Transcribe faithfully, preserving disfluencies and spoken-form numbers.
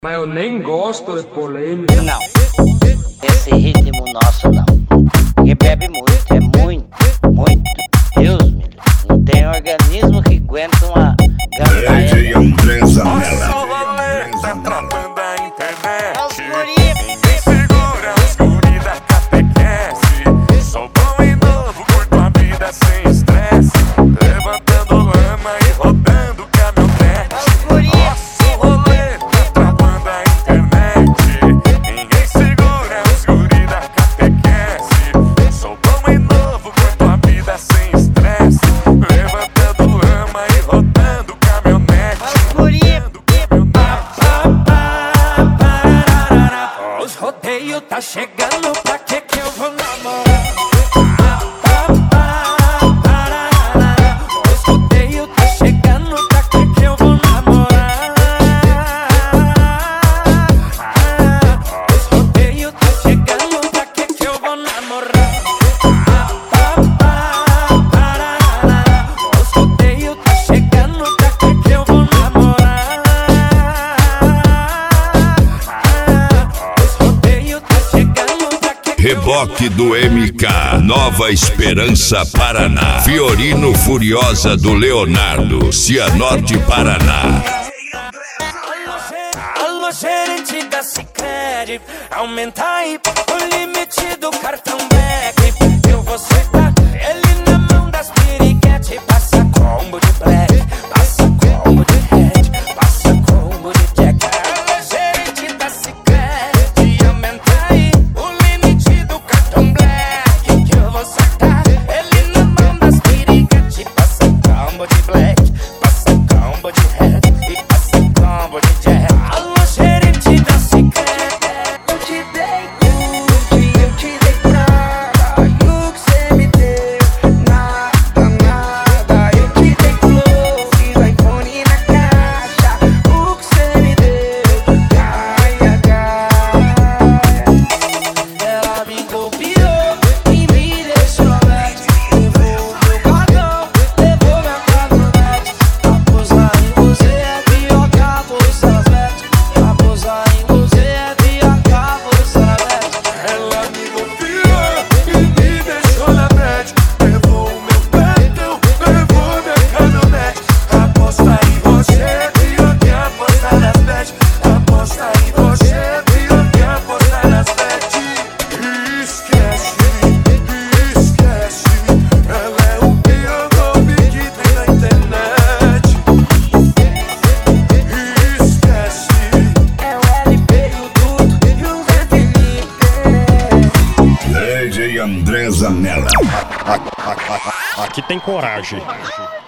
Mas eu nem gosto de polêmica. Não, esse ritmo nosso não. Quem bebe muito, é muito, muito. Deus me livre. Não tem organismo que aguenta uma gandaia. D J Andresa Mela. Tá travando a internet. É os guri. Ninguém segura os guri da catequese. Sou bom e novo, curto a vida sem estresse. Levantando lama e rodando caminhonete. Nosso rolê tá travando a internet. Ninguém segura os guri da catequese. Sou bom e novo, curto a vida sem estresse. Levantando lama e rodando caminhonete. Os rodeios tá chegando, pra que que eu vou namorar? Os rodeios tá chegando, pra que que eu vou namorar? Os rodeios tá chegando, pra que que eu vou namorar? Os rodeios tá chegando, pra que que eu vou namorar? Reboque do M K, Nova Esperança, Paraná. Fiorino Furiosa do Leonardo, Cianorte, Paraná. Alô, gerente da Sicredi, aumenta aí o limite do cartão Black. Eu vou sentar ele na mão das piriguete. Passa combo de black, passa combo de red, passa combo de jack. Alô, gerente da Sicredi, aumenta aí o limite do cartão Black. Que eu vou sentar ele na mão das piriguete. Passa combo de black, passa combo de red e passa combo de jack. Alô, gerente da Sicredi, Eu te dei tudo e eu te dei nada. E o que cê me deu? Nada, nada. Eu te dei flores, iPhone na caixa. O que cê me deu? Gaia, gaia. ela me copiou e me deixou aberto. Levou meu cartão, levou minha caminhonete. Apostar em você é pior que apostar nas bets. Apostar em você é pior que apostar nas bets. Ela me confiou e me deixou na net. Levou o meu cartão, levou minha caminhonete. Aposta em você é pior que apostar nas bets. Aposta em você é pior que apostar nas bets. Esquece, esquece. Ela é o pior golpe que tem na internet. Esquece. É o L P, o Duto e o Zé Felipe. D J Andresa Mela. Aqui tem coragem.